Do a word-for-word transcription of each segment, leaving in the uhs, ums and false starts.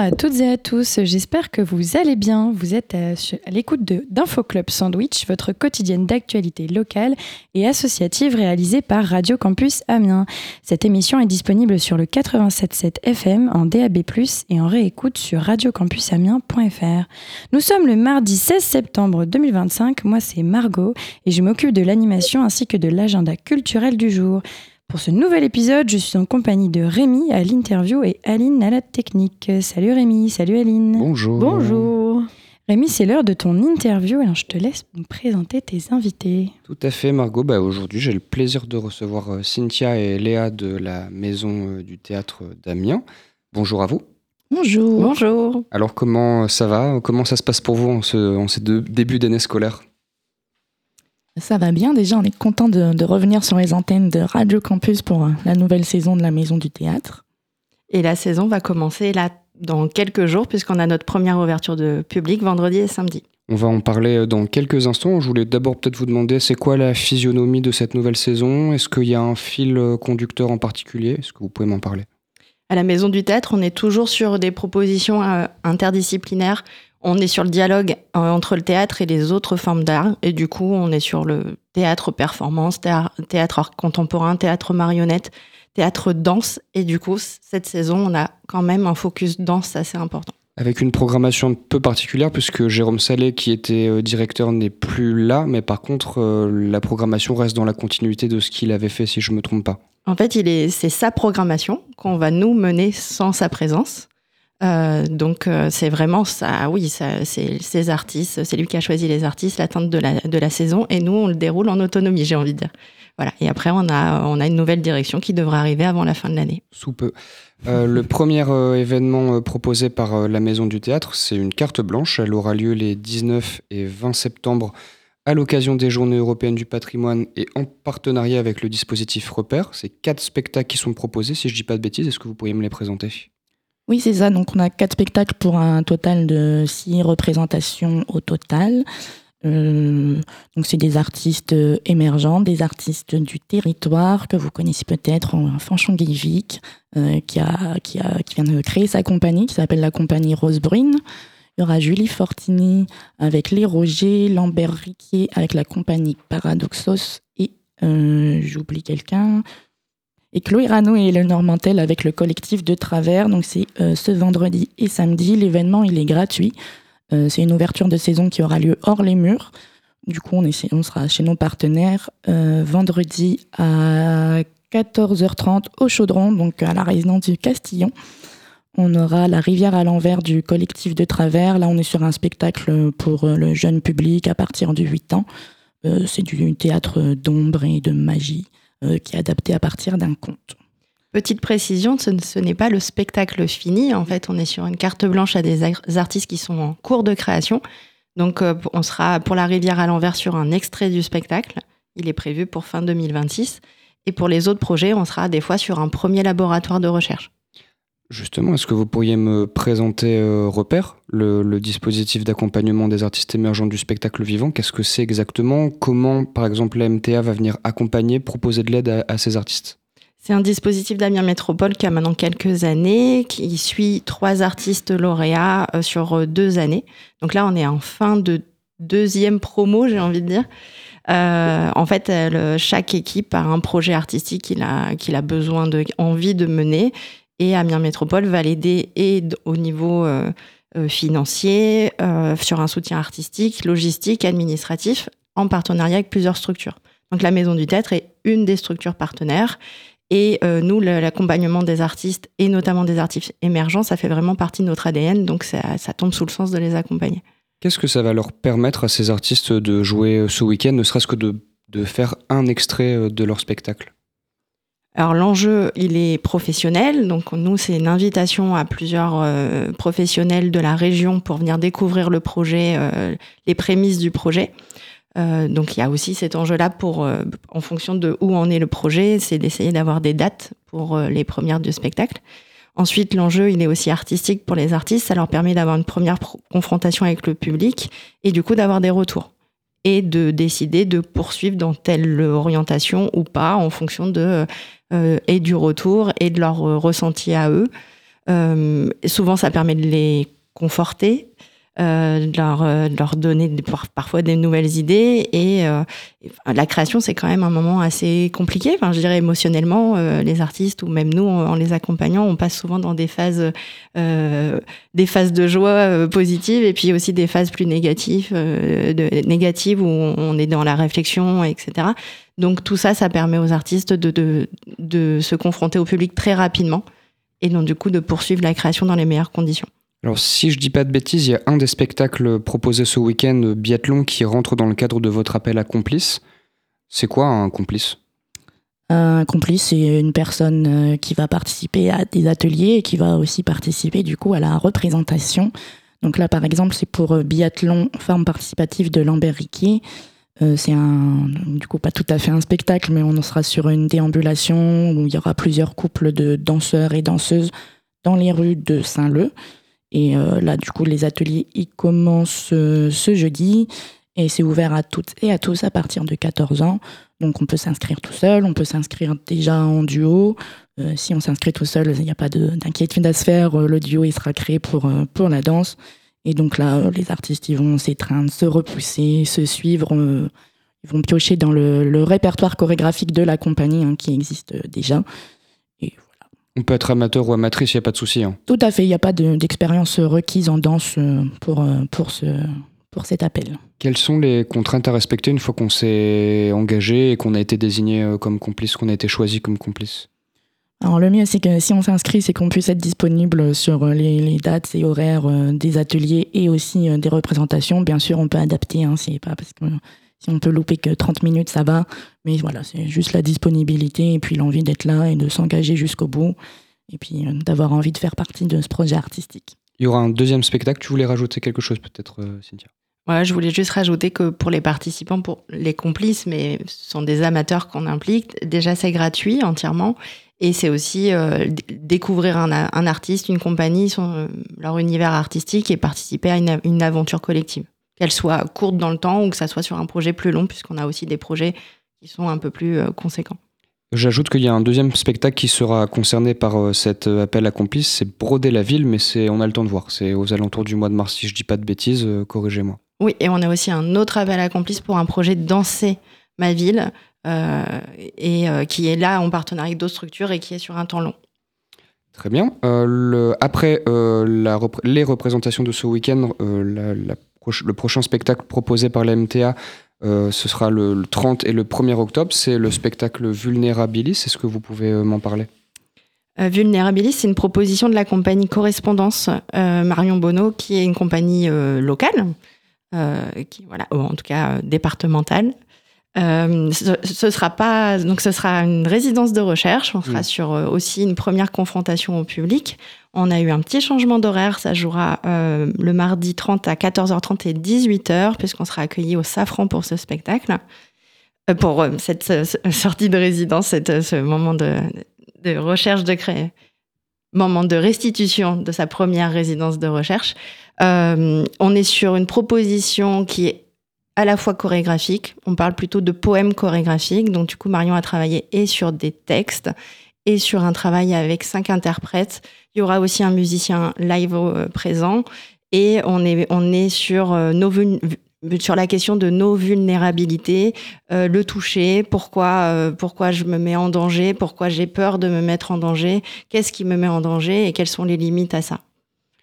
à toutes et à tous, j'espère que vous allez bien. Vous êtes à, à l'écoute de, d'Info Club Sandwich, votre quotidienne d'actualité locale et associative réalisée par Radio Campus Amiens. Cette émission est disponible sur le quatre-vingt-sept virgule sept F M en D A B plus, et en réécoute sur radio campus amiens point f r. Nous sommes le mardi seize septembre deux mille vingt-cinq, moi c'est Margot et je m'occupe de l'animation ainsi que de l'agenda culturel du jour. Pour ce nouvel épisode, je suis en compagnie de Rémi à l'interview et Aline à la technique. Salut Rémi, salut Aline. Bonjour. Bonjour. Rémi, c'est l'heure de ton interview, alors je te laisse nous présenter tes invités. Tout à fait Margot, bah, aujourd'hui j'ai le plaisir de recevoir euh, Cynthia et Léa de la Maison euh, du Théâtre d'Amiens. Bonjour à vous. Bonjour. Bonjour. Alors comment ça va ? Comment ça se passe pour vous en, ce, en ces deux débuts d'année scolaire ? Ça va bien, déjà on est content de, de revenir sur les antennes de Radio Campus pour la nouvelle saison de la Maison du Théâtre. Et la saison va commencer là dans quelques jours puisqu'on a notre première ouverture de public vendredi et samedi. On va en parler dans quelques instants. Je voulais d'abord peut-être vous demander, c'est quoi la physionomie de cette nouvelle saison ? Est-ce qu'il y a un fil conducteur en particulier ? Est-ce que vous pouvez m'en parler ? À la Maison du Théâtre, on est toujours sur des propositions euh, interdisciplinaires. On est sur le dialogue euh, entre le théâtre et les autres formes d'art. Et du coup, on est sur le théâtre performance, théâtre, théâtre art contemporain, théâtre marionnette, théâtre danse. Et du coup, cette saison, on a quand même un focus danse assez important. Avec une programmation un peu particulière, puisque Jérôme Salé, qui était euh, directeur, n'est plus là. Mais par contre, euh, la programmation reste dans la continuité de ce qu'il avait fait, si je ne me trompe pas. En fait, il est, c'est sa programmation qu'on va nous mener sans sa présence. Euh, donc euh, c'est vraiment ça, oui, ça, c'est ses artistes, c'est lui qui a choisi les artistes, l'atteinte de la, de la saison, et nous on le déroule en autonomie, j'ai envie de dire. Voilà. Et après on a, on a une nouvelle direction qui devrait arriver avant la fin de l'année. Sous peu. Euh, le premier euh, événement euh, proposé par euh, la Maison du Théâtre, c'est une carte blanche. Elle aura lieu les dix-neuf et vingt septembre à l'occasion des Journées européennes du patrimoine et en partenariat avec le dispositif Repère. C'est quatre spectacles qui sont proposés, si je ne dis pas de bêtises. Est-ce que vous pourriez me les présenter ? Oui, c'est ça. Donc, on a quatre spectacles pour un total de six représentations au total. Euh, donc, c'est des artistes émergents, des artistes du territoire que vous connaissez peut-être, Fanchon Guivic, euh, qui, a, qui, a, qui vient de créer sa compagnie, qui s'appelle la compagnie Rose Brune. Il y aura Julie Fortini avec Les Rogers, Lambert Riquier avec la compagnie Paradoxos et euh, j'oublie quelqu'un. Et Chloé Rano et Eleanor Mantel avec le collectif de Travers. Donc c'est euh, ce vendredi et samedi. L'événement, il est gratuit. Euh, c'est une ouverture de saison qui aura lieu hors les murs. Du coup, on, est, on sera chez nos partenaires euh, vendredi à quatorze heures trente au Chaudron, donc à la résidence du Castillon. On aura La Rivière à l'envers du collectif de Travers. Là, on est sur un spectacle pour le jeune public à partir de huit ans. Euh, c'est du théâtre d'ombre et de magie. Euh, qui est adapté à partir d'un conte. Petite précision, ce, ce n'est pas le spectacle fini. En fait, on est sur une carte blanche à des artistes qui sont en cours de création. Donc, euh, on sera pour La Rivière à l'envers sur un extrait du spectacle. Il est prévu pour fin deux mille vingt-six. Et pour les autres projets, on sera des fois sur un premier laboratoire de recherche. Justement, est-ce que vous pourriez me présenter euh, Repère, le, le dispositif d'accompagnement des artistes émergents du spectacle vivant ? Qu'est-ce que c'est exactement ? Comment, par exemple, la M T A va venir accompagner, proposer de l'aide à, à ces artistes ? C'est un dispositif d'Amiens Métropole qui a maintenant quelques années, qui suit trois artistes lauréats euh, sur deux années. Donc là, on est en fin de deuxième promo, j'ai envie de dire. Euh, en fait, elle, chaque équipe a un projet artistique qu'il a, qu'il a besoin de, envie de mener. Et Amiens Métropole va l'aider et au niveau euh, euh, financier, euh, sur un soutien artistique, logistique, administratif, en partenariat avec plusieurs structures. Donc la Maison du Théâtre est une des structures partenaires. Et euh, nous, le, l'accompagnement des artistes, et notamment des artistes émergents, ça fait vraiment partie de notre A D N, donc ça, ça tombe sous le sens de les accompagner. Qu'est-ce que ça va leur permettre à ces artistes de jouer ce week-end, ne serait-ce que de, de faire un extrait de leur spectacle ? Alors l'enjeu, il est professionnel. Donc nous, c'est une invitation à plusieurs euh, professionnels de la région pour venir découvrir le projet, euh, les prémices du projet. Euh, donc il y a aussi cet enjeu-là pour, euh, en fonction de où en est le projet, c'est d'essayer d'avoir des dates pour euh, les premières du spectacle. Ensuite, l'enjeu, il est aussi artistique pour les artistes. Ça leur permet d'avoir une première pro- confrontation avec le public et du coup d'avoir des retours. Et de décider de poursuivre dans telle orientation ou pas en fonction de, euh, et du retour et de leur euh, ressenti à eux. Euh, souvent, ça permet de les conforter, euh, de, leur, euh, de leur donner des, parfois des nouvelles idées. Et, euh, et la création, c'est quand même un moment assez compliqué. Enfin, je dirais émotionnellement, euh, les artistes ou même nous, en, en les accompagnant, on passe souvent dans des phases, euh, des phases de joie euh, positives et puis aussi des phases plus négatives, euh, de, négatives où on est dans la réflexion, et cetera. Donc tout ça, ça permet aux artistes de, de, de se confronter au public très rapidement et donc du coup de poursuivre la création dans les meilleures conditions. Alors si je dis pas de bêtises, il y a un des spectacles proposés ce week-end, Biathlon, qui rentre dans le cadre de votre appel à complice. C'est quoi un complice ? Un complice, c'est une personne qui va participer à des ateliers et qui va aussi participer du coup à la représentation. Donc là par exemple c'est pour Biathlon, forme participative de Lambert Riquier. Euh, c'est un, du coup pas tout à fait un spectacle, mais on sera sur une déambulation où il y aura plusieurs couples de danseurs et danseuses dans les rues de Saint-Leu. Et euh, là, du coup, les ateliers ils commencent euh, ce jeudi et c'est ouvert à toutes et à tous à partir de quatorze ans. Donc on peut s'inscrire tout seul, on peut s'inscrire déjà en duo. Euh, si on s'inscrit tout seul, il n'y a pas de, d'inquiétude à se faire. Le duo il sera créé pour, euh, pour la danse. Et donc là, les artistes ils vont s'étreindre, se repousser, se suivre. Euh, ils vont piocher dans le, le répertoire chorégraphique de la compagnie hein, qui existe déjà. Et on peut être amateur ou amatrice, il n'y a pas de souci. Hein. Tout à fait, il n'y a pas de, d'expérience requise en danse pour, pour, ce, pour cet appel. Quelles sont les contraintes à respecter une fois qu'on s'est engagé et qu'on a été désigné comme complice, qu'on a été choisi comme complice ? Alors le mieux, c'est que si on s'inscrit, c'est qu'on puisse être disponible sur les, les dates et horaires des ateliers et aussi des représentations. Bien sûr, on peut adapter, hein, c'est pas parce que si on peut louper que trente minutes, ça va. Mais voilà, c'est juste la disponibilité et puis l'envie d'être là et de s'engager jusqu'au bout. Et puis euh, d'avoir envie de faire partie de ce projet artistique. Il y aura un deuxième spectacle. Tu voulais rajouter quelque chose peut-être, euh, Cynthia ? Ouais, je voulais juste rajouter que pour les participants, pour les complices, mais ce sont des amateurs qu'on implique, déjà c'est gratuit entièrement. Et c'est aussi euh, d- découvrir un, un artiste, une compagnie, son, euh, leur univers artistique et participer à une, une aventure collective. Qu'elle soit courte dans le temps ou que ça soit sur un projet plus long, puisqu'on a aussi des projets qui sont un peu plus euh, conséquents. J'ajoute qu'il y a un deuxième spectacle qui sera concerné par euh, cet appel à complice, c'est Broder la ville, mais c'est, on a le temps de voir. C'est aux alentours du mois de mars, si je dis pas de bêtises, euh, corrigez-moi. Oui, et on a aussi un autre appel à complice pour un projet Danser ma ville, euh, et euh, qui est là en partenariat avec d'autres structures et qui est sur un temps long. Très bien. Euh, le, après euh, la rep- les représentations de ce week-end, euh, la, la proche, le prochain spectacle proposé par la M T A, euh, ce sera le, le trente et le premier octobre. C'est le spectacle Vulnérabilis. Est-ce que vous pouvez euh, m'en parler ? euh, Vulnérabilis, c'est une proposition de la compagnie Correspondance euh, Marion Bonneau, qui est une compagnie euh, locale, euh, qui, voilà, en tout cas euh, départementale. Euh, ce, ce sera pas donc ce sera une résidence de recherche. On sera mmh. sur euh, aussi une première confrontation au public. On a eu un petit changement d'horaire. Ça jouera euh, le mardi trente à quatorze heures trente et dix-huit heures, puisqu'on sera accueillis au Safran pour ce spectacle, euh, pour euh, cette euh, sortie de résidence, cette, ce moment de, de recherche de créer, moment de restitution de sa première résidence de recherche. Euh, on est sur une proposition qui est à la fois chorégraphique, on parle plutôt de poèmes chorégraphiques, donc du coup Marion a travaillé et sur des textes et sur un travail avec cinq interprètes. Il y aura aussi un musicien live euh, présent et on est, on est sur, euh, nos, sur la question de nos vulnérabilités, euh, le toucher, pourquoi, euh, pourquoi je me mets en danger, pourquoi j'ai peur de me mettre en danger, qu'est-ce qui me met en danger et quelles sont les limites à ça.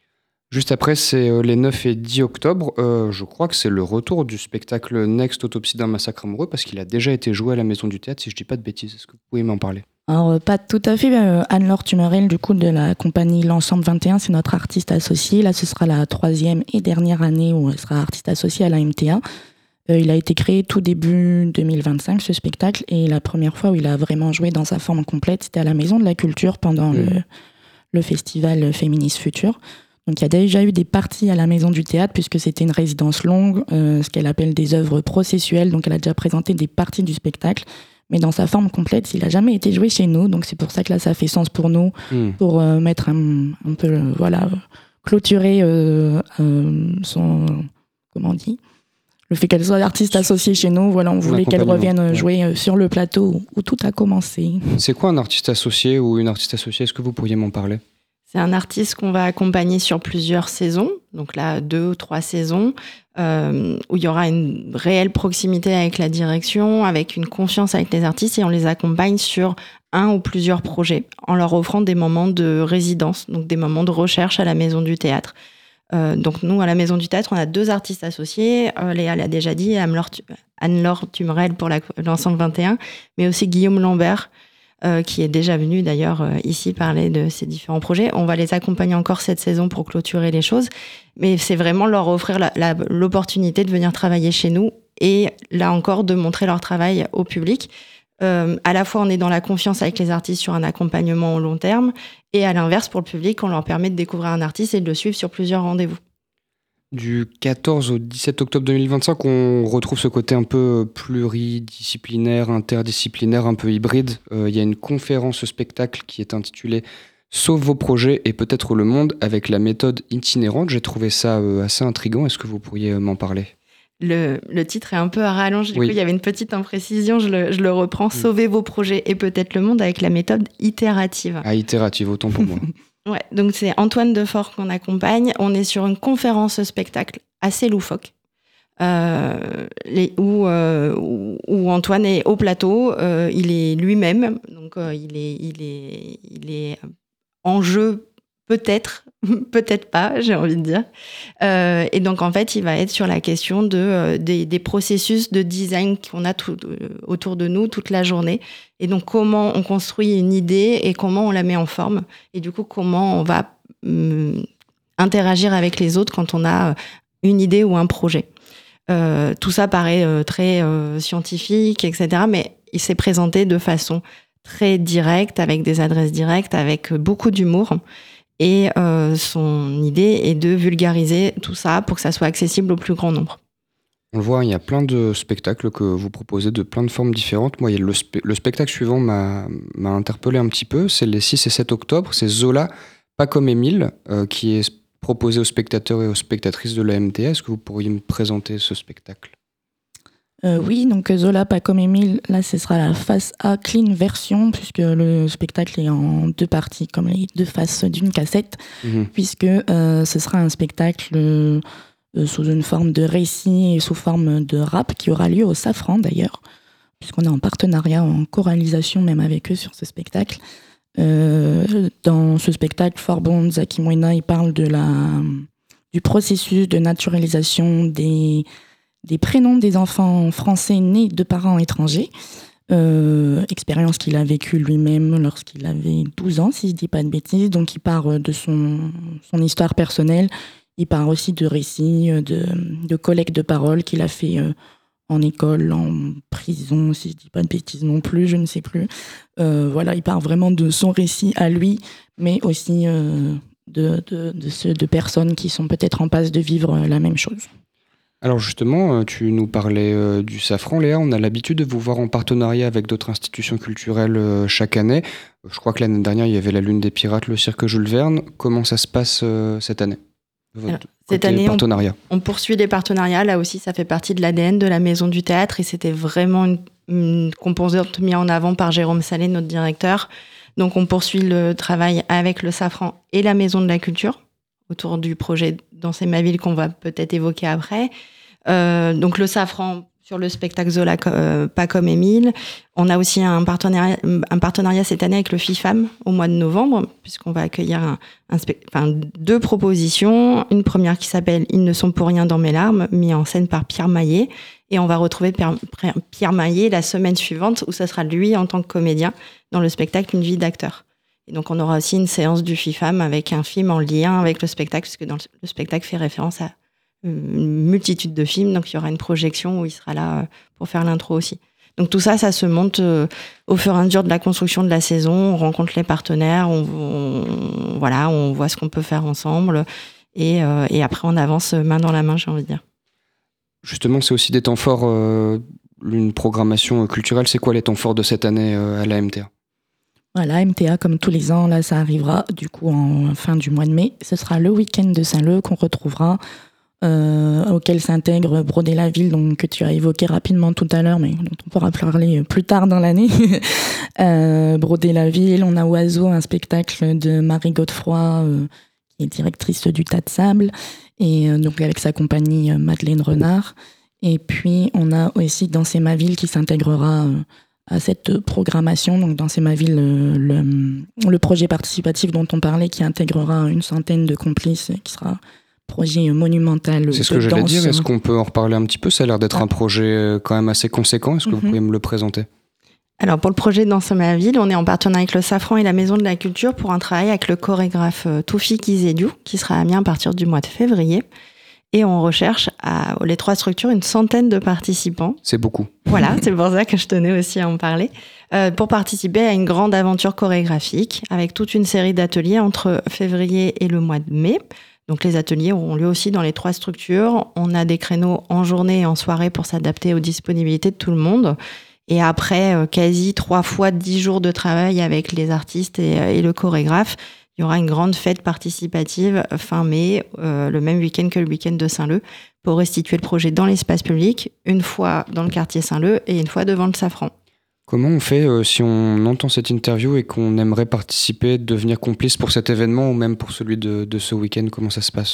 Juste après, c'est euh, les neuf et dix octobre. Euh, je crois que c'est le retour du spectacle Next, Autopsie d'un massacre amoureux, parce qu'il a déjà été joué à la Maison du Théâtre, si je dis pas de bêtises. Est-ce que vous pouvez m'en parler ? Alors, pas tout à fait. Euh, Anne-Laure Tumerel, du coup, de la compagnie L'Ensemble vingt et un, c'est notre artiste associée. Là, ce sera la troisième et dernière année où elle sera artiste associée à la M T A. Euh, il a été créé tout début deux mille vingt-cinq, ce spectacle, et la première fois où il a vraiment joué dans sa forme complète, c'était à la Maison de la Culture pendant mmh. le, le festival Féminisme Futur. Donc il y a déjà eu des parties à la Maison du Théâtre puisque c'était une résidence longue, euh, ce qu'elle appelle des œuvres processuelles. Donc elle a déjà présenté des parties du spectacle, mais dans sa forme complète, il n'a jamais été joué chez nous. Donc c'est pour ça que là, ça fait sens pour nous, mmh. pour euh, mettre un, un peu, euh, voilà, clôturer euh, euh, son, comment on dit, le fait qu'elle soit artiste associée chez nous. Voilà, on voulait qu'elle revienne ouais. jouer sur le plateau où tout a commencé. C'est quoi un artiste associé ou une artiste associée ? Est-ce que vous pourriez m'en parler ? C'est un artiste qu'on va accompagner sur plusieurs saisons, donc là, deux ou trois saisons, euh, où il y aura une réelle proximité avec la direction, avec une confiance avec les artistes, et on les accompagne sur un ou plusieurs projets, en leur offrant des moments de résidence, donc des moments de recherche à la Maison du Théâtre. Euh, donc nous, à la Maison du Théâtre, on a deux artistes associés, euh, Léa l'a déjà dit, Anne-Laure Tumerel pour la, l'ensemble vingt et un, mais aussi Guillaume Lambert, Euh, qui est déjà venu d'ailleurs euh, ici parler de ces différents projets. On va les accompagner encore cette saison pour clôturer les choses, mais c'est vraiment leur offrir la, la, l'opportunité de venir travailler chez nous et là encore de montrer leur travail au public. Euh, à la fois on est dans la confiance avec les artistes sur un accompagnement au long terme et à l'inverse pour le public on leur permet de découvrir un artiste et de le suivre sur plusieurs rendez-vous. Du quatorze au dix-sept octobre deux mille vingt-cinq, on retrouve ce côté un peu pluridisciplinaire, interdisciplinaire, un peu hybride. Euh, il y a une conférence spectacle qui est intitulée « Sauve vos projets et peut-être le monde » avec la méthode itinérante. J'ai trouvé ça euh, assez intriguant. Est-ce que vous pourriez m'en parler ? Le, le titre est un peu à rallonge. Du oui. coup, il y avait une petite imprécision. Je le, je le reprends. Oui. « Sauvez vos projets et peut-être le monde » avec la méthode itérative. Ah, itérative, autant pour moi. Ouais, donc c'est Antoine Defort qu'on accompagne. On est sur une conférence spectacle assez loufoque, euh, les, où, euh, où, où Antoine est au plateau. Euh, il est lui-même, donc euh, il est, il est, il est en jeu peut-être, peut-être pas, j'ai envie de dire. Euh, et donc en fait, il va être sur la question de euh, des, des processus de design qu'on a tout, euh, autour de nous toute la journée. Et donc, comment on construit une idée et comment on la met en forme. Et du coup, comment on va hum, interagir avec les autres quand on a une idée ou un projet. Euh, tout ça paraît euh, très euh, scientifique, et cetera. Mais il s'est présenté de façon très directe, avec des adresses directes, avec beaucoup d'humour. Et euh, son idée est de vulgariser tout ça pour que ça soit accessible au plus grand nombre. On le voit, il y a plein de spectacles que vous proposez de plein de formes différentes. Moi, il y a le, spe- le spectacle suivant m'a, m'a interpellé un petit peu. C'est les six et sept octobre. C'est Zola, pas comme Émile, euh, qui est proposé aux spectateurs et aux spectatrices de la M T A. Est-ce que vous pourriez me présenter ce spectacle ? euh, Oui, donc Zola, pas comme Émile. Là, ce sera la face A clean version, puisque le spectacle est en deux parties, comme les deux faces d'une cassette, mmh. puisque euh, ce sera un spectacle... Euh, sous une forme de récit et sous forme de rap qui aura lieu au Safran d'ailleurs, puisqu'on est en partenariat, en choralisation même avec eux sur ce spectacle. Euh, dans ce spectacle, Forbon Zakimwena, il parle de la, du processus de naturalisation des, des prénoms des enfants français nés de parents étrangers, euh, expérience qu'il a vécue lui-même lorsqu'il avait douze ans, si je ne dis pas de bêtises. Donc il part de son, son histoire personnelle. Il parle aussi de récits, de, de collecte de paroles qu'il a fait euh, en école, en prison, si je ne dis pas de bêtises non plus, je ne sais plus. Euh, voilà, il parle vraiment de son récit à lui, mais aussi euh, de, de, de ceux de personnes qui sont peut-être en passe de vivre la même chose. Alors justement, tu nous parlais euh, du Safran, Léa. On a l'habitude de vous voir en partenariat avec d'autres institutions culturelles euh, chaque année. Je crois que l'année dernière, il y avait la Lune des Pirates, le Cirque Jules Verne. Comment ça se passe euh, cette année ? Alors, cette année, on, on poursuit les partenariats. Là aussi, ça fait partie de l'A D N de la Maison du Théâtre et c'était vraiment une, une composante mise en avant par Jérôme Salé, notre directeur. Donc, on poursuit le travail avec le Safran et la Maison de la Culture autour du projet Danser ma ville qu'on va peut-être évoquer après. Euh, donc, le Safran sur le spectacle Zola, euh, pas comme Émile. On a aussi un partenariat, un partenariat cette année avec le FIFAM au mois de novembre, puisqu'on va accueillir un, un spe- enfin, deux propositions. Une première qui s'appelle « Ils ne sont pour rien dans mes larmes », mis en scène par Pierre Maillet. Et on va retrouver Pierre, Pierre Maillet la semaine suivante, où ça sera lui en tant que comédien dans le spectacle « Une vie d'acteur ». Et donc on aura aussi une séance du FIFAM avec un film en lien avec le spectacle, puisque dans le, le spectacle fait référence à une multitude de films, donc il y aura une projection où il sera là pour faire l'intro aussi. Donc tout ça, ça se monte euh, au fur et à mesure de la construction de la saison. On rencontre les partenaires, on, on, voilà, on voit ce qu'on peut faire ensemble et, euh, et après on avance main dans la main, j'ai envie de dire. Justement, c'est aussi des temps forts, euh, une programmation culturelle. C'est quoi les temps forts de cette année euh, à la M T A ? Voilà, M T A, comme tous les ans, là, ça arrivera du coup en fin du mois de mai. Ce sera le week-end de Saint-Leu qu'on retrouvera euh, auquel s'intègre Broder la ville, donc, que tu as évoqué rapidement tout à l'heure, mais dont on pourra parler plus tard dans l'année. euh, Broder la ville, on a Oiseau, un spectacle de Marie Godefroy, euh, qui est directrice du Tas de Sable, et euh, donc avec sa compagnie euh, Madeleine Renard. Et puis, on a aussi Danser ma ville qui s'intégrera euh, à cette programmation. Donc, Danser ma ville, euh, le, le projet participatif dont on parlait, qui intégrera une centaine de complices, qui sera projet monumental. C'est ce que j'allais dire. Est-ce qu'on peut en reparler un petit peu ? Ça a l'air d'être ah. un projet quand même assez conséquent. Est-ce que mm-hmm. vous pouvez me le présenter ? Alors, pour le projet Danser ma ville, on est en partenariat avec le Safran et la Maison de la Culture pour un travail avec le chorégraphe Toufik Izediou, qui sera à Amiens à partir du mois de février. Et on recherche, à les trois structures, une centaine de participants. C'est beaucoup. Voilà, c'est pour ça que je tenais aussi à en parler. Euh, pour participer à une grande aventure chorégraphique, avec toute une série d'ateliers entre février et le mois de mai. Donc les ateliers auront lieu aussi dans les trois structures. On a des créneaux en journée et en soirée pour s'adapter aux disponibilités de tout le monde. Et après euh, quasi trois fois dix jours de travail avec les artistes et, et le chorégraphe, il y aura une grande fête participative fin mai, euh, le même week-end que le week-end de Saint-Leu, pour restituer le projet dans l'espace public, une fois dans le quartier Saint-Leu et une fois devant le Safran. Comment on fait euh, si on entend cette interview et qu'on aimerait participer, devenir complice pour cet événement ou même pour celui de, de ce week-end ? Comment ça se passe ?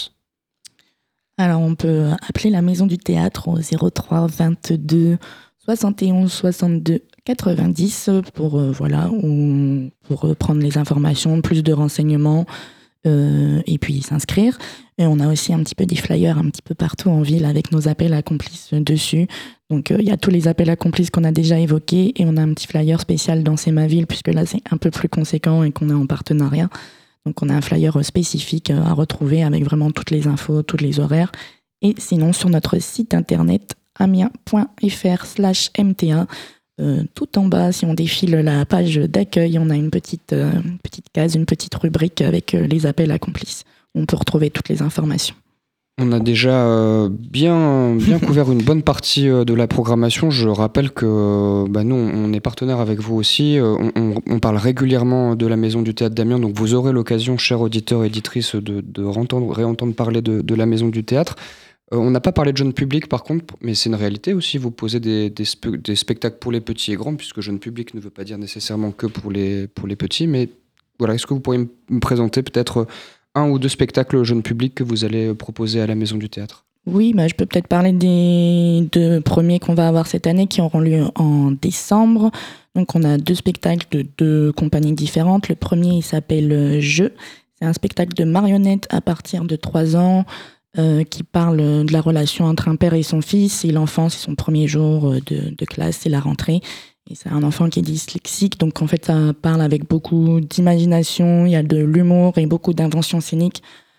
Alors on peut appeler la Maison du Théâtre au zéro trois vingt-deux soixante et onze soixante-deux quatre-vingt-dix pour, euh, voilà, ou, pour prendre les informations, plus de renseignements euh, et puis s'inscrire. Et on a aussi un petit peu des flyers un petit peu partout en ville avec nos appels à complices dessus. Donc il euh, y a tous les appels à complices qu'on a déjà évoqués et on a un petit flyer spécial Danser ma ville puisque là c'est un peu plus conséquent et qu'on est en partenariat. Donc on a un flyer spécifique à retrouver avec vraiment toutes les infos, tous les horaires. Et sinon sur notre site internet amiens.fr slash mta. Euh, tout en bas, si on défile la page d'accueil, on a une petite, euh, petite case, une petite rubrique avec euh, les appels à complices. On peut retrouver toutes les informations. On a déjà euh, bien, bien couvert une bonne partie euh, de la programmation. Je rappelle que euh, bah, nous, on est partenaire avec vous aussi. Euh, on, on, on parle régulièrement de la Maison du Théâtre d'Amiens, donc vous aurez l'occasion, chers auditeurs et auditrices, de, de réentendre, réentendre parler de, de la Maison du Théâtre. Euh, on n'a pas parlé de jeune public par contre, mais c'est une réalité aussi. Vous posez des, des, spe- des spectacles pour les petits et grands, puisque jeune public ne veut pas dire nécessairement que pour les, pour les petits. Mais voilà, est-ce que vous pourriez me présenter peut-être un ou deux spectacles jeune public que vous allez proposer à la Maison du Théâtre ? Oui, bah, je peux peut-être parler des deux premiers qu'on va avoir cette année qui auront lieu en décembre. Donc on a deux spectacles de deux compagnies différentes. Le premier il s'appelle Jeu. C'est un spectacle de marionnettes à partir de trois ans. Euh, qui parle de la relation entre un père et son fils. Et l'enfant, c'est son premier jour de, de classe, c'est la rentrée. Et c'est un enfant qui est dyslexique, donc en fait, ça parle avec beaucoup d'imagination, il y a de l'humour et beaucoup d'inventions scéniques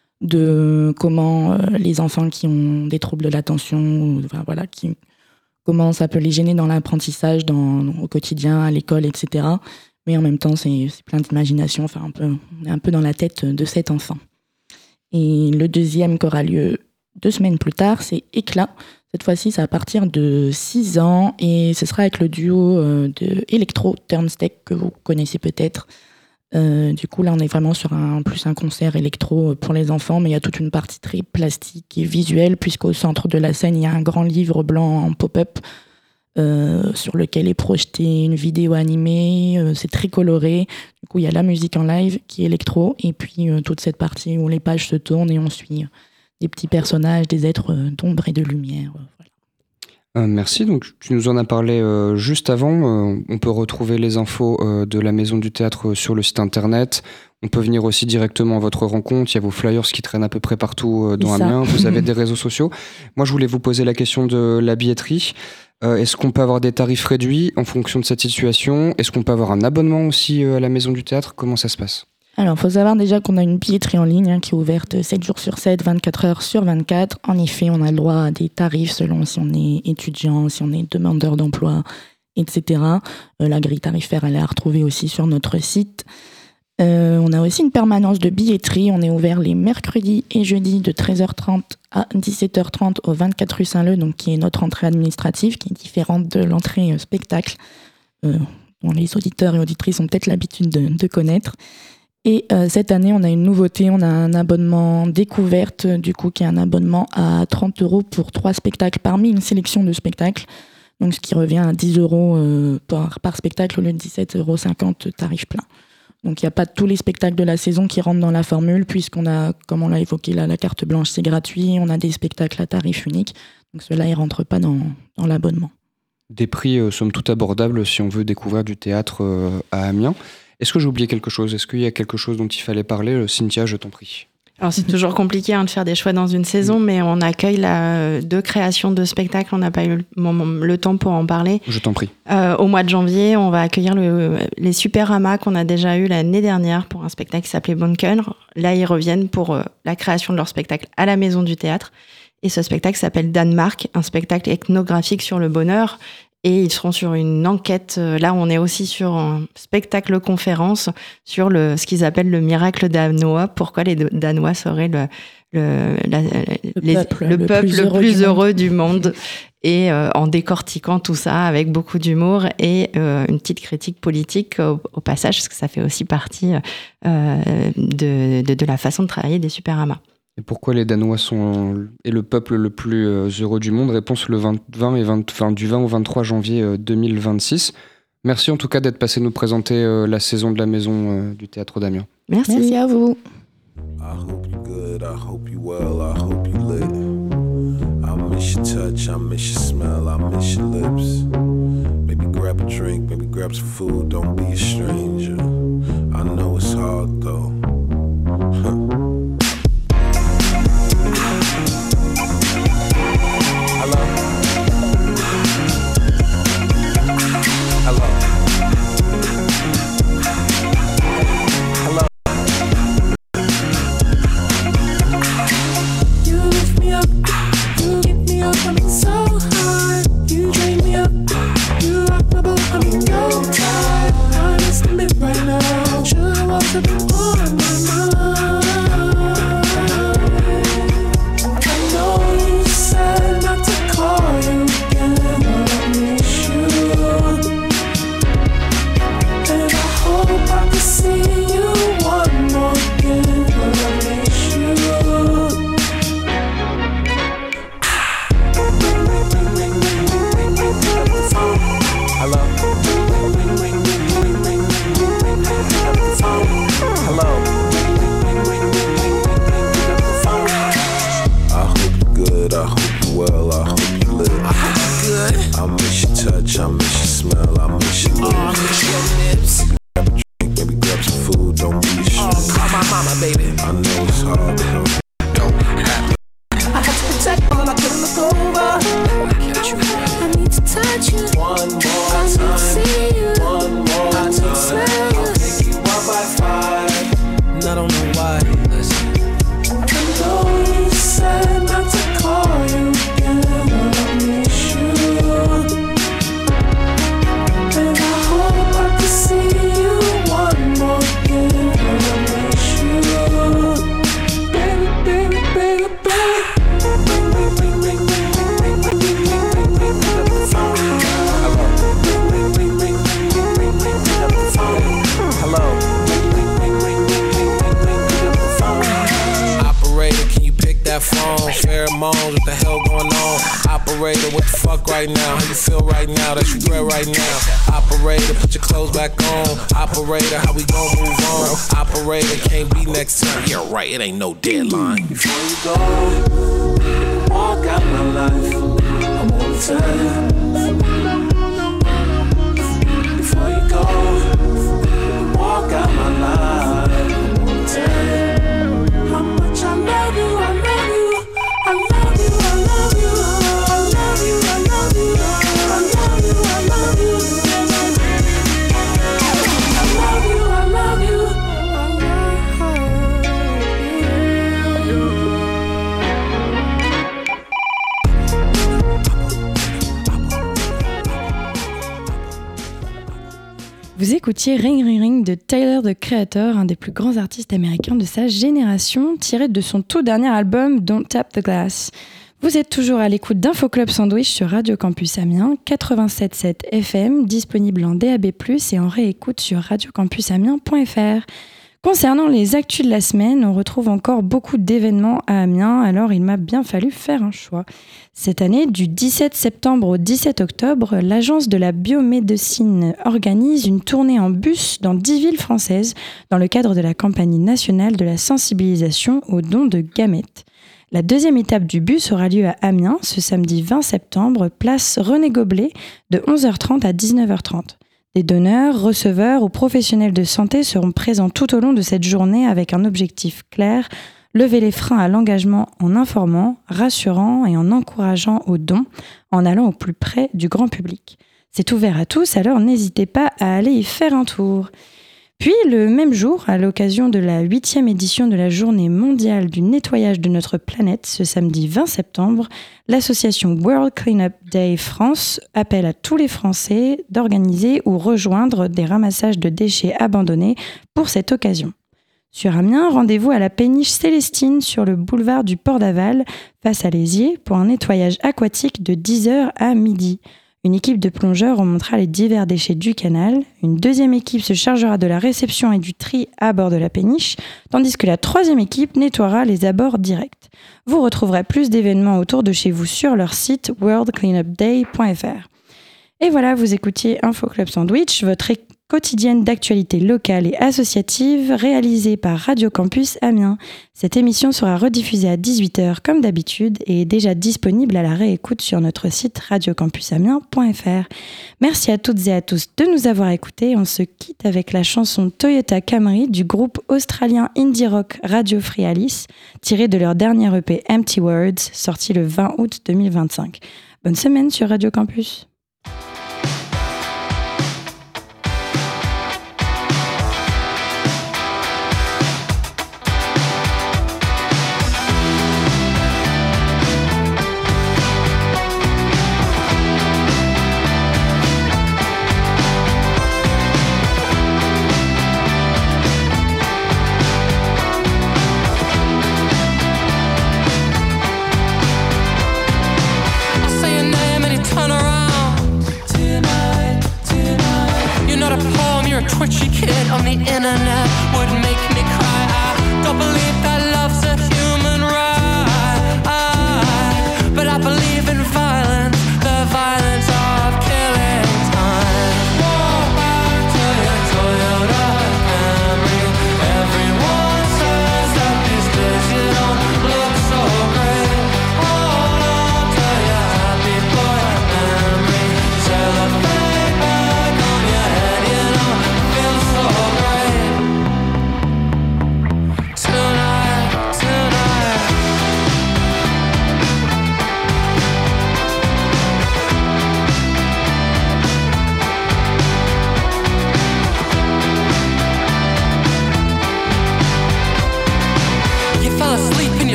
de comment euh, les enfants qui ont des troubles de l'attention, ou, enfin, voilà, qui, comment ça peut les gêner dans l'apprentissage, dans, au quotidien, à l'école, et cetera. Mais en même temps, c'est, c'est plein d'imagination, enfin, un peu, on est un peu dans la tête de cet enfant. Et le deuxième qui aura lieu deux semaines plus tard, c'est Éclat. Cette fois-ci, c'est à partir de six ans et ce sera avec le duo de Electro Turnstep que vous connaissez peut-être. Euh, du coup, là, on est vraiment sur un, plus un concert électro pour les enfants, mais il y a toute une partie très plastique et visuelle puisqu'au centre de la scène, il y a un grand livre blanc en pop-up euh, sur lequel est projetée une vidéo animée. Euh, c'est très coloré. Du coup, il y a la musique en live qui est électro et puis euh, toute cette partie où les pages se tournent et on suit des petits personnages, des êtres euh, d'ombre et de lumière. Euh, voilà. Euh, merci. Donc, tu nous en as parlé euh, juste avant. Euh, on peut retrouver les infos euh, de la Maison du Théâtre sur le site internet. On peut venir aussi directement à votre rencontre. Il y a vos flyers qui traînent à peu près partout euh, dans Amiens. Vous avez des réseaux sociaux. Moi, je voulais vous poser la question de la billetterie. Euh, est-ce qu'on peut avoir des tarifs réduits en fonction de cette situation ? Est-ce qu'on peut avoir un abonnement aussi euh, à la Maison du Théâtre ? Comment ça se passe ? Alors, il faut savoir déjà qu'on a une billetterie en ligne hein, qui est ouverte sept jours sur sept, vingt-quatre heures sur vingt-quatre. En effet, on a le droit à des tarifs selon si on est étudiant, si on est demandeur d'emploi, et cetera. Euh, la grille tarifaire, elle est à retrouver aussi sur notre site. Euh, on a aussi une permanence de billetterie. On est ouvert les mercredis et jeudis de treize heures trente à dix-sept heures trente au vingt-quatre rue Saint-Leu, donc qui est notre entrée administrative, qui est différente de l'entrée euh, spectacle, euh, dont les auditeurs et auditrices ont peut-être l'habitude de, de connaître. Et euh, cette année, on a une nouveauté, on a un abonnement découverte, du coup, qui est un abonnement à trente euros pour trois spectacles parmi une sélection de spectacles. Donc, ce qui revient à dix euros euh, par, par spectacle au lieu de dix-sept euros cinquante tarif plein. Donc, il n'y a pas tous les spectacles de la saison qui rentrent dans la formule, puisqu'on a, comme on l'a évoqué là, la carte blanche, c'est gratuit. On a des spectacles à tarif unique. Donc, ceux-là, ils ne rentrent pas dans, dans l'abonnement. Des prix euh, somme toute abordables si on veut découvrir du théâtre euh, à Amiens. Est-ce que j'ai oublié quelque chose ? Est-ce qu'il y a quelque chose dont il fallait parler ? euh, Cynthia, je t'en prie. Alors c'est toujours compliqué hein, de faire des choix dans une saison, mais on accueille la, deux créations de spectacles, on n'a pas eu le, le temps pour en parler. Je t'en prie. Euh, au mois de janvier, on va accueillir le, les Superama qu'on a déjà eu l'année dernière pour un spectacle qui s'appelait Bunker. Là, ils reviennent pour euh, la création de leur spectacle à la Maison du Théâtre. Et ce spectacle s'appelle Danemark, un spectacle ethnographique sur le bonheur. Et ils seront sur une enquête. Là, on est aussi sur un spectacle-conférence sur le, ce qu'ils appellent le miracle danois. Pourquoi les Danois seraient le, le, la, le les, peuple le, le peuple plus le heureux, plus du, heureux monde. du monde. Et euh, en décortiquant tout ça avec beaucoup d'humour et euh, une petite critique politique au, au passage, parce que ça fait aussi partie euh, de, de, de la façon de travailler des Superama. Et pourquoi les Danois sont est le peuple le plus euh, heureux du monde ? Réponse le vingt, vingt et vingt, enfin, du vingt au vingt-trois janvier euh, deux mille vingt-six. Merci en tout cas d'être passé nous présenter euh, la saison de la Maison euh, du Théâtre d'Amiens. Merci. Merci à vous. I hope you good, I hope you well, I hope you lit. I miss your touch, I miss your smell, I miss your lips. Maybe grab a drink, maybe grab some food, don't be a stranger. I know it's hard though. Hello? Hello? Hello? You lift me up, you get me up, I'm so high. You drain me up, you rock my boat, I'm in no time. I just live right now, should I walk up on my mind? I know you said not to call you again, but I miss you. And I hope I can see you one more again, but I miss you. Hello? Hello? I hope you're good, I hope you're well, I hope you live. I hope you're good. I miss your touch, I miss your smell, I miss your lips. Oh, I miss your lips. Grab a drink, maybe grab some food, don't be ashamed. Oh, call my mama, baby. I know it's hard, though. I have to protect all I couldn't look over. I need to touch you. One more I need to time, see you. one more I need to smell time. you. I'll pick you up by five. And I don't know why. Listen. I know you said not to call you again, but I miss you. And I hope I can see you one more again, but I miss you. Baby, baby, baby, baby. Ring, ring, ring, ring, ring, ring, ring, ring, ring, ring, ring, ring, pick up the phone. Ring, ring, ring, ring, ring, ring, ring, ring, pick up the phone. Hello? Ring, ring, ring, ring, ring, ring, ring, ring, pick up the phone. Operator, can you pick that phone? Pheromones, what the hell going on? Operator, what the fuck right now? How you feel right now? That's regret right now. Operator, put your clothes back on. Operator, how we gon' move on? Operator, can't be next time. Yeah, right, it ain't no deadline. Before you go, walk out my life. I wanna tell you. Before you go, walk out my life. I wanna tell you how much I love you. I love you. I love you. I love you. I love you. I love you. I love you. I love you. I love you. I love you. Vous écoutiez Ring Ring Ring de Tyler, the Creator, un des plus grands artistes américains de sa génération, tiré de son tout dernier album Don't Tap the Glass. Vous êtes toujours à l'écoute d'Info Club Sandwich sur Radio Campus Amiens, quatre-vingt-sept virgule sept F M, disponible en D A B plus, et en réécoute sur radiocampusamiens point F R. Concernant les actus de la semaine, on retrouve encore beaucoup d'événements à Amiens, alors il m'a bien fallu faire un choix. Cette année, du dix-sept septembre au dix-sept octobre, l'Agence de la biomédecine organise une tournée en bus dans dix villes françaises dans le cadre de la campagne nationale de la sensibilisation aux dons de gamètes. La deuxième étape du bus aura lieu à Amiens ce samedi vingt septembre, place René Goblet, de onze heures trente à dix-neuf heures trente. Des donneurs, receveurs ou professionnels de santé seront présents tout au long de cette journée avec un objectif clair, lever les freins à l'engagement en informant, rassurant et en encourageant aux dons, en allant au plus près du grand public. C'est ouvert à tous, alors n'hésitez pas à aller y faire un tour. Puis, le même jour, à l'occasion de la huitième édition de la Journée mondiale du nettoyage de notre planète, ce samedi vingt septembre, l'association World Cleanup Day France appelle à tous les Français d'organiser ou rejoindre des ramassages de déchets abandonnés pour cette occasion. Sur Amiens, rendez-vous à la péniche Célestine sur le boulevard du Port d'Aval, face à l'Hésier, pour un nettoyage aquatique de dix heures à midi. Une équipe de plongeurs remontera les divers déchets du canal. Une deuxième équipe se chargera de la réception et du tri à bord de la péniche, tandis que la troisième équipe nettoiera les abords directs. Vous retrouverez plus d'événements autour de chez vous sur leur site world cleanup day point f r. Et voilà, vous écoutiez Info Club Sandwich, votre é- quotidienne d'actualité locale et associative réalisée par Radio Campus Amiens. Cette émission sera rediffusée à dix-huit heures comme d'habitude et est déjà disponible à la réécoute sur notre site radio campus amiens point f r. Merci à toutes et à tous de nous avoir écoutés. On se quitte avec la chanson Toyota Camry du groupe australien indie rock Radio Free Alice, tirée de leur dernier E P Empty Words, sorti le vingt août deux mille vingt-cinq. Bonne semaine sur Radio Campus. Twitchy kid on the internet would make me cry. I don't believe that